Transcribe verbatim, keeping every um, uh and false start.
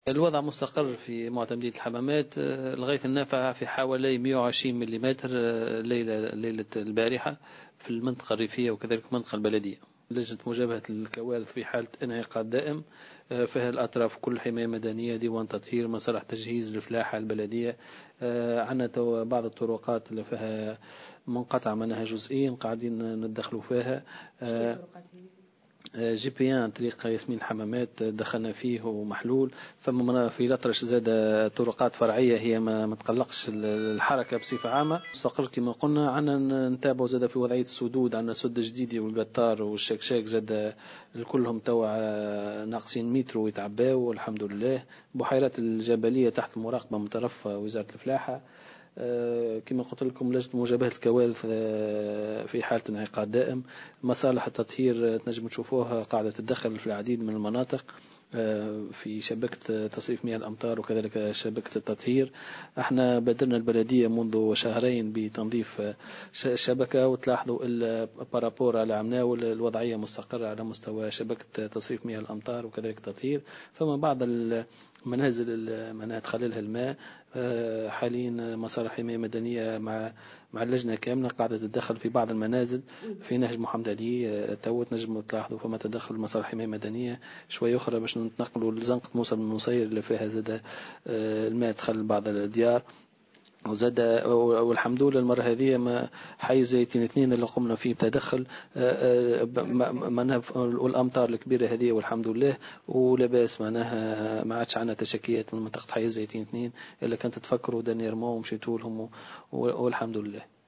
الوضع مستقر في معتمدية الحمامات لغاية النافعة في حوالي مئة وعشرين ملم ليلة ليلة البارحة في المنطقة الريفية وكذلك المنطقة البلدية. لجنة مجابهة الكوارث في حالة انعقاد دائم فيها الأطراف كل حماية مدنية، ديوان تطهير، مصالح تجهيز الفلاحة البلدية. عندنا بعض الطرقات اللي فيها منقطع منها جزئين قاعدين ندخلوا فيها. جي بي ان طريق ياسمين الحمامات دخلنا فيه ومحلول. فما في الأطرش زاد طرقات فرعية هي ما متقلقش الحركة بصفة عامة مستقر كما قلنا. عنا نتابعوا زاد في وضعية السدود، عنا سد جديدي والقطار والشكشاك زاد كلهم توا ناقصين مترو ويتعباو والحمد لله. بحيرات الجبلية تحت المراقبة من طرف وزارة الفلاحة. كما قلت لكم لجنة مجابهة الكوارث في حالة انعقاد دائم. مصالح التطهير تنجم تشوفوها قاعدة تتدخل في العديد من المناطق في شبكة تصريف مياه الأمطار وكذلك شبكة التطهير. احنا بدلنا البلدية منذ شهرين بتنظيف الشبكة، وتلاحظوا البارابور على عمناول الوضعية مستقرة على مستوى شبكة تصريف مياه الأمطار وكذلك التطهير. فما بعض المنازل منها تخللها الماء حاليا مصالح حماية مدنية مع مع اللجنة كاملة قاعدة تتدخل في بعض المنازل في نهج محمد علي. تو تنجموا تلاحظوا فما تدخل مصالح حماية مدنية شوية أخرى باش نتنقلوا لزنقة موسى بن نصير اللي فيها زاد الماء دخل بعض الديار وزاد. والحمد لله المرة هذه ما حي زيتين اثنين اللي قمنا فيه بتدخل والأمطار الكبيرة هذه والحمد لله ولباس معناها ما عادش عنا تشكيات من منطقة حي زيتين اثنين اللي كانت تفكروا دانير ما ومشيتوا لهم والحمد لله.